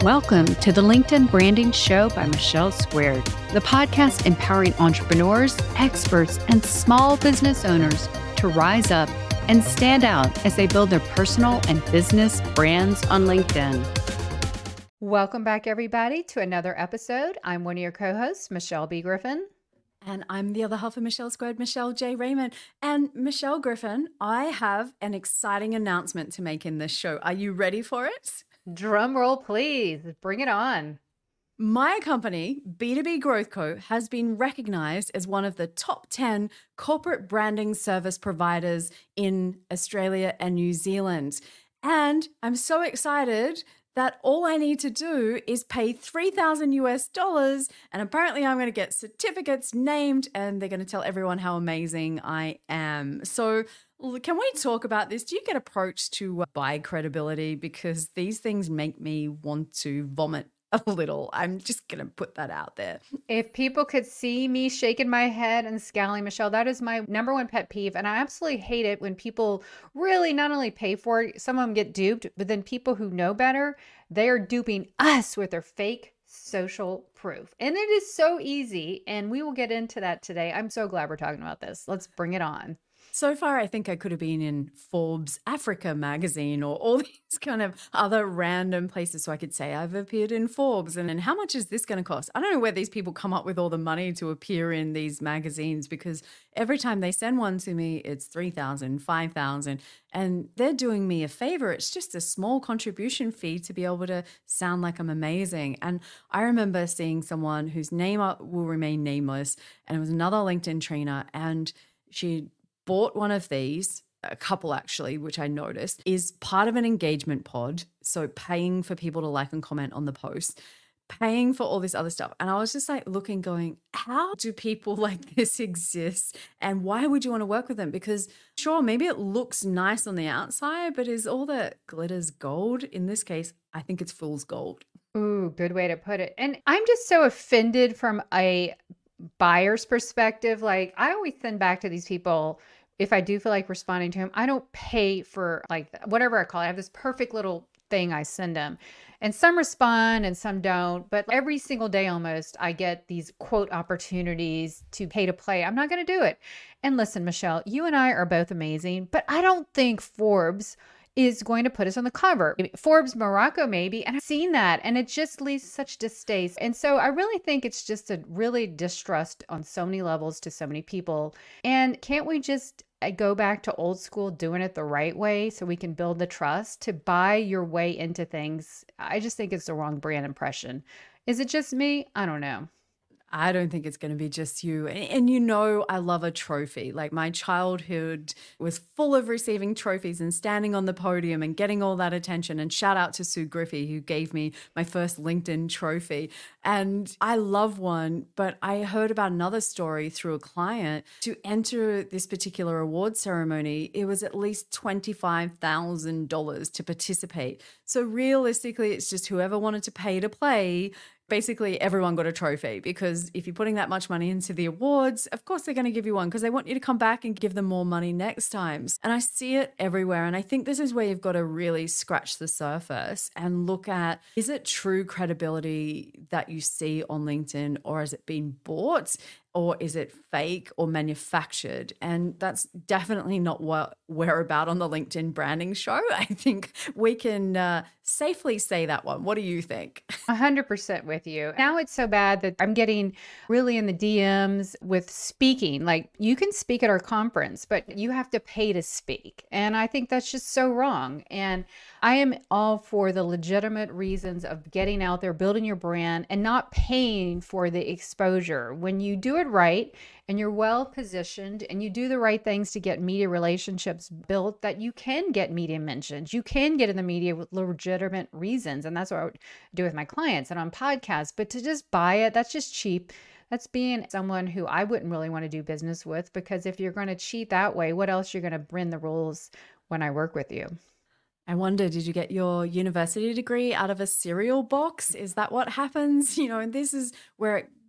Welcome to the LinkedIn Branding Show by Michelle Squared, the podcast empowering entrepreneurs, experts, and small business owners to rise up and stand out as they build their personal and business brands on LinkedIn. Welcome back, everybody, to another episode. I'm one of your co-hosts, Michelle B. Griffin. And I'm the other half of Michelle Squared, Michelle J. Raymond. And Michelle Griffin, I have an exciting announcement to make in this show. Are you ready for it? Drum roll, please. Bring it on. My company, B2B Growth Co., has been recognized as one of the top 10 corporate branding service providers in Australia and New Zealand. And I'm so excited that all I need to do is pay $3,000 and apparently I'm going to get certificates named and they're going to tell everyone how amazing I am. So can we talk about this? Do you get approached to buy credibility? Because these things make me want to vomit a little. I'm just going to put that out there. If people could see me shaking my head and scowling, Michelle, that is my number one pet peeve. And I absolutely hate it when people really not only pay for it, some of them get duped, but then people who know better, they are duping us with their fake social proof. And it is so easy. And we will get into that today. I'm so glad we're talking about this. Let's bring it on. So far, I think I could have been in Forbes Africa magazine or all these kind of other random places. So I could say I've appeared in Forbes and how much is this going to cost? I don't know where these people come up with all the money to appear in these magazines because every time they send one to me, it's $3,000, $5,000, and they're doing me a favor. It's just a small contribution fee to be able to sound like I'm amazing. And I remember seeing someone whose name will remain nameless, and it was another LinkedIn trainer, and she bought one of these, a couple actually, which I noticed, is part of an engagement pod. So paying for people to like and comment on the post, paying for all this other stuff. And I was just like looking, going, how do people like this exist? And why would you want to work with them? Because sure, maybe it looks nice on the outside, but is all that glitters gold? In this case, I think it's fool's gold. Ooh, good way to put it. And I'm just so offended from a buyer's perspective. Like I always send back to these people, if I do feel like responding to them, I don't pay for like whatever I call it. I have this perfect little thing I send them, and some respond and some don't. But every single day almost, I get these quote opportunities to pay to play. I'm not going to do it. And listen, Michelle, you and I are both amazing, but I don't think Forbes is going to put us on the cover. Forbes Morocco maybe, and I've seen that, and it just leaves such distaste. And so I really think it's just a really distrust on so many levels to so many people. And can't we just go back to old school doing it the right way so we can build the trust to buy your way into things? I just think it's the wrong brand impression. Is it just me? I don't know. I don't think it's going to be just you. And you know, I love a trophy. Like my childhood was full of receiving trophies and standing on the podium and getting all that attention. And shout out to Sue Griffey, who gave me my first LinkedIn trophy. And I love one, but I heard about another story through a client. To enter this particular award ceremony, it was at least $25,000 to participate. So realistically, it's just whoever wanted to pay to play. Basically, everyone got a trophy because if you're putting that much money into the awards, of course they're going to give you one because they want you to come back and give them more money next time. And I see it everywhere. And I think this is where you've got to really scratch the surface and look at, is it true credibility that you see on LinkedIn, or has it been bought? Or is it fake or manufactured? And that's definitely not what we're about on the LinkedIn Branding Show. I think we can safely say that one. What do you think? 100% with you. Now it's so bad that I'm getting really in the DMs with speaking. Like you can speak at our conference, but you have to pay to speak. And I think that's just so wrong. And I am all for the legitimate reasons of getting out there, building your brand, and not paying for the exposure. When you do it right and you're well positioned and you do the right things to get media relationships built, that you can get media mentions. You can get in the media with legitimate reasons. And that's what I would do with my clients and on podcasts. But to just buy it, that's just cheap. That's being someone who I wouldn't really want to do business with, because if you're going to cheat that way, what else you're going to bend the rules when I work with you? I wonder, did you get your university degree out of a cereal box? Is that what happens? You know, and this is where it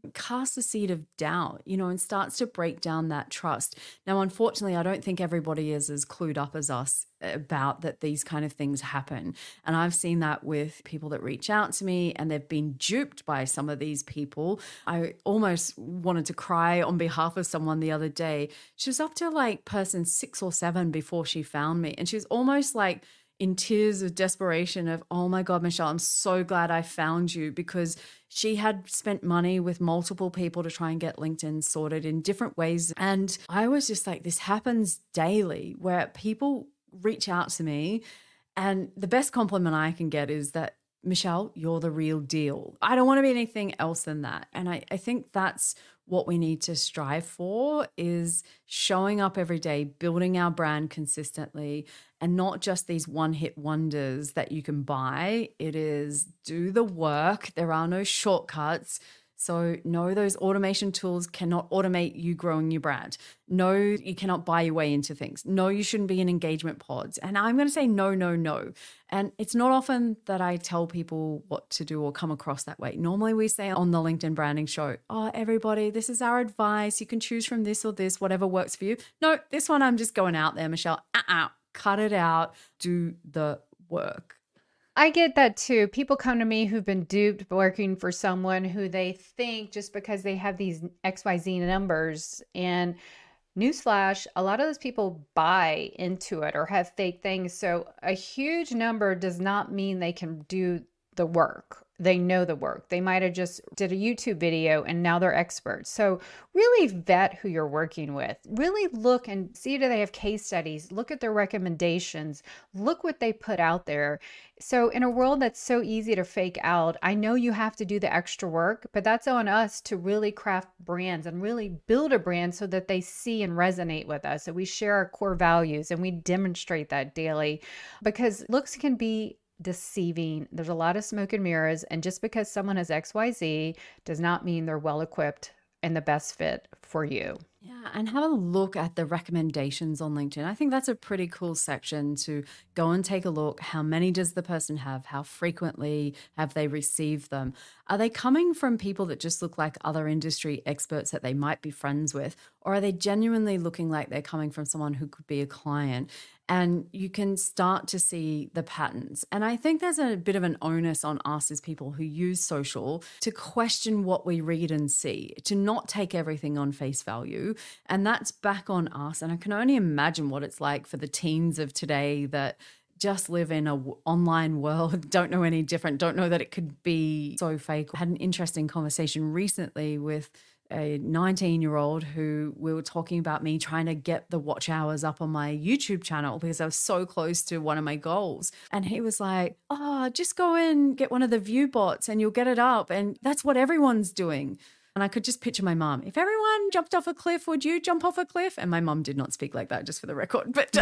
casts a seed of doubt, and starts to break down that trust. Now, unfortunately, I don't think everybody is as clued up as us about that these kind of things happen. And I've seen that with people that reach out to me and they've been duped by some of these people. I almost wanted to cry on behalf of someone the other day. She was up to like person 6 or 7 before she found me. And she was almost like in tears of desperation of, oh my God, Michelle, I'm so glad I found you, because she had spent money with multiple people to try and get LinkedIn sorted in different ways. And I was just like, this happens daily where people reach out to me, and the best compliment I can get is that, Michelle, you're the real deal. I don't want to be anything else than that. And I think that's what we need to strive for, is showing up every day, building our brand consistently, and not just these one-hit wonders that you can buy. It is do the work. There are no shortcuts. So no, those automation tools cannot automate you growing your brand. No, you cannot buy your way into things. No, you shouldn't be in engagement pods. And I'm going to say no, no, no. And it's not often that I tell people what to do or come across that way. Normally we say on the LinkedIn Branding Show, oh, everybody, this is our advice. You can choose from this or this, whatever works for you. No, this one I'm just going out there, Michelle. Cut it out. Do the work. I get that too. People come to me who've been duped working for someone who they think just because they have these XYZ numbers. And newsflash, a lot of those people buy into it or have fake things. So a huge number does not mean they can do the work. They know the work. They might have just did a YouTube video and now they're experts. So really vet who you're working with. Really look and see, do they have case studies? Look at their recommendations. Look what they put out there. So in a world that's so easy to fake out, I know you have to do the extra work, but that's on us to really craft brands and really build a brand so that they see and resonate with us. So we share our core values and we demonstrate that daily, because looks can be deceiving. There's a lot of smoke and mirrors. And just because someone has XYZ does not mean they're well equipped and the best fit for you. Yeah, and have a look at the recommendations on LinkedIn. I think that's a pretty cool section to go and take a look. How many does the person have? How frequently have they received them? Are they coming from people that just look like other industry experts that they might be friends with? Or are they genuinely looking like they're coming from someone who could be a client? And you can start to see the patterns. And I think there's a bit of an onus on us as people who use social to question what we read and see, to not take everything on face value. And that's back on us. And I can only imagine what it's like for the teens of today that just live in a online world, don't know any different, don't know that it could be so fake. I had an interesting conversation recently with a 19-year-old who we were talking about me trying to get the watch hours up on my YouTube channel because I was so close to one of my goals. And he was like, oh, just go and get one of the view bots and you'll get it up. And that's what everyone's doing. And I could just picture my mom. If everyone jumped off a cliff, would you jump off a cliff? And my mom did not speak like that, just for the record. But,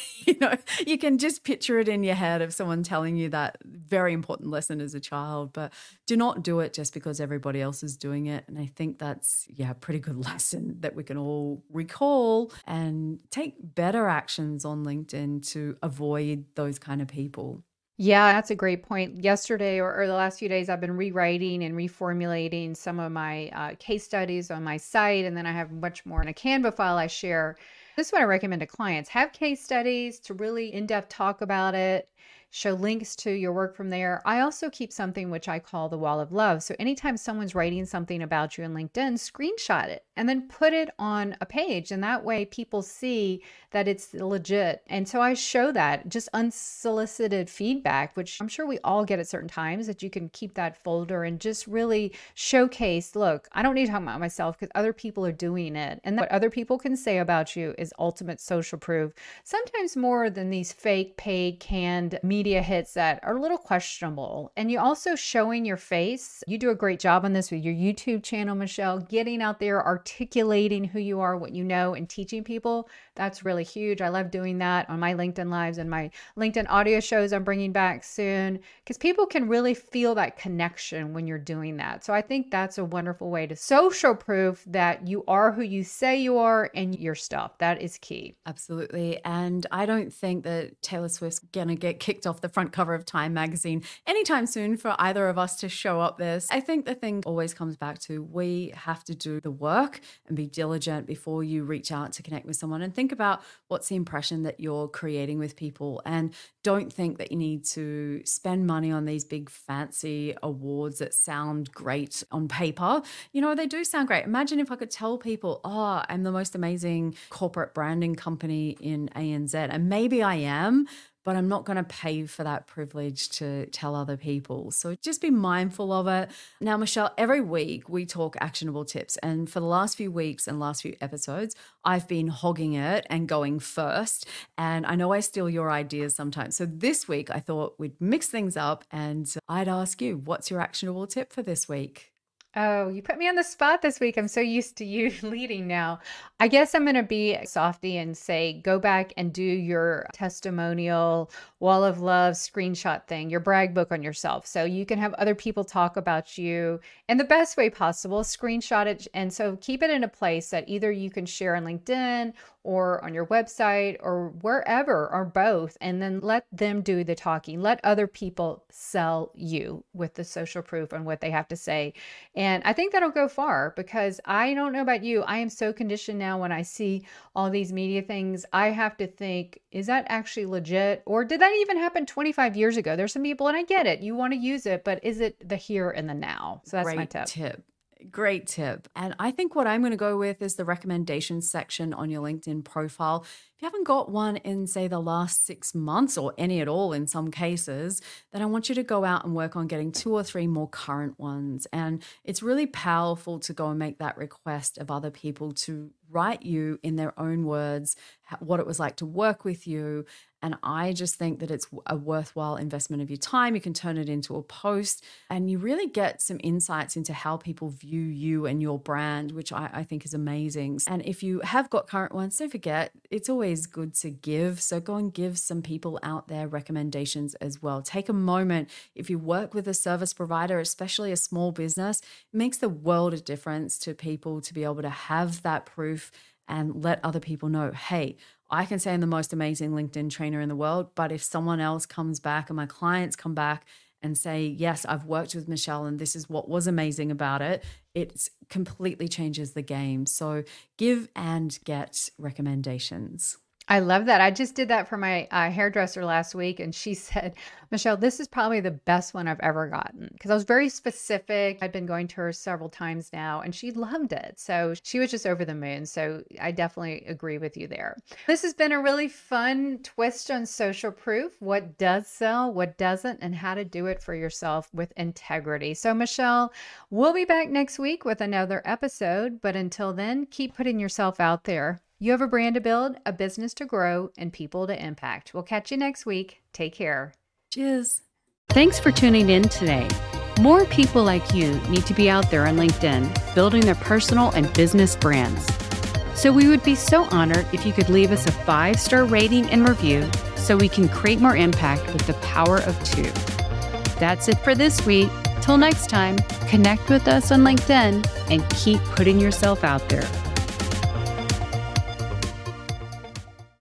you can just picture it in your head of someone telling you that very important lesson as a child. But do not do it just because everybody else is doing it. And I think that's, a pretty good lesson that we can all recall and take better actions on LinkedIn to avoid those kind of people. Yeah, that's a great point. Yesterday or the last few days, I've been rewriting and reformulating some of my case studies on my site. And then I have much more in a Canva file I share. This is what I recommend to clients. Have case studies to really in-depth talk about it. Show links to your work from there. I also keep something which I call the wall of love. So anytime someone's writing something about you in LinkedIn, screenshot it and then put it on a page. And that way people see that it's legit. And so I show that just unsolicited feedback, which I'm sure we all get at certain times, that you can keep that folder and just really showcase, look, I don't need to talk about myself because other people are doing it. And what other people can say about you is ultimate social proof, sometimes more than these fake, paid, canned media hits that are a little questionable. And you also showing your face. You do a great job on this with your YouTube channel, Michelle, getting out there, articulating who you are, what you know, and teaching people. That's really huge. I love doing that on my LinkedIn Lives and my LinkedIn audio shows I'm bringing back soon, because people can really feel that connection when you're doing that. So I think that's a wonderful way to social proof that you are who you say you are and your stuff. That is key. Absolutely. And I don't think that Taylor Swift's going to get kicked off off the front cover of Time magazine anytime soon for either of us to show up there. I think the thing always comes back to we have to do the work and be diligent before you reach out to connect with someone, and think about what's the impression that you're creating with people. And don't think that you need to spend money on these big fancy awards that sound great on paper. You know, they do sound great. Imagine if I could tell people, oh, I'm the most amazing corporate branding company in ANZ. And maybe I am, but I'm not going to pay for that privilege to tell other people. So just be mindful of it. Now, Michelle, every week we talk actionable tips. And for the last few weeks and last few episodes, I've been hogging it and going first. And I know I steal your ideas sometimes. So this week I thought we'd mix things up and I'd ask you, what's your actionable tip for this week? Oh, you put me on the spot this week. I'm so used to you leading now. I guess I'm going to be softy and say, go back and do your testimonial wall of love screenshot thing, your brag book on yourself. So you can have other people talk about you in the best way possible, screenshot it. And so keep it in a place that either you can share on LinkedIn or on your website or wherever, or both, and then let them do the talking. Let other people sell you with the social proof and what they have to say. And I think that'll go far, because I don't know about you, I am so conditioned now when I see all these media things, I have to think, is that actually legit? Or did that even happen 25 years ago? There's some people, and I get it, you want to use it, but is it the here and the now? So that's my tip. Great tip. And I think what I'm going to go with is the recommendations section on your LinkedIn profile. If you haven't got one in, say, the last 6 months, or any at all in some cases, then I want you to go out and work on getting 2 or 3 more current ones. And it's really powerful to go and make that request of other people to write you in their own words what it was like to work with you. And I just think that it's a worthwhile investment of your time. You can turn it into a post and you really get some insights into how people view you and your brand, which I think is amazing. And if you have got current ones, don't forget, it's always good to give. So go and give some people out there recommendations as well. Take a moment. If you work with a service provider, especially a small business, it makes the world of difference to people to be able to have that proof and let other people know, hey, I can say I'm the most amazing LinkedIn trainer in the world, but if someone else comes back and my clients come back and say, yes, I've worked with Michelle and this is what was amazing about it, it completely changes the game. So give and get recommendations. I love that. I just did that for my hairdresser last week, and she said, Michelle, this is probably the best one I've ever gotten, because I was very specific. I've been going to her several times now, and she loved it. So she was just over the moon. So I definitely agree with you there. This has been a really fun twist on social proof, what does sell, what doesn't, and how to do it for yourself with integrity. So Michelle, we'll be back next week with another episode, but until then, keep putting yourself out there. You have a brand to build, a business to grow, and people to impact. We'll catch you next week. Take care. Cheers. Thanks for tuning in today. More people like you need to be out there on LinkedIn, building their personal and business brands. So we would be so honored if you could leave us a 5-star rating and review so we can create more impact with the power of 2. That's it for this week. Till next time, connect with us on LinkedIn and keep putting yourself out there.